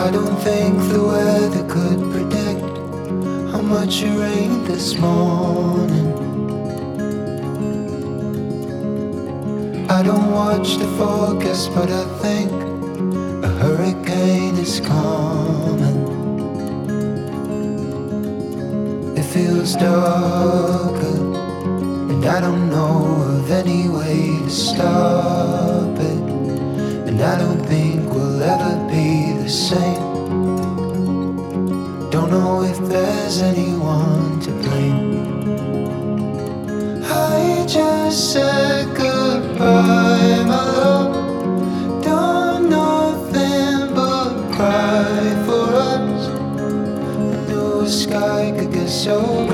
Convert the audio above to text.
I don't think the weather could predict how much it rained this morning. I don't watch the forecast, but I think a hurricane is coming. It feels darker, and I don't know of any way to stop it. And I don't think we'll ever be the same. Don't know if there's anyone to blame. I just said goodbye, my love. Done nothing but cry for us. I knew the sky could get so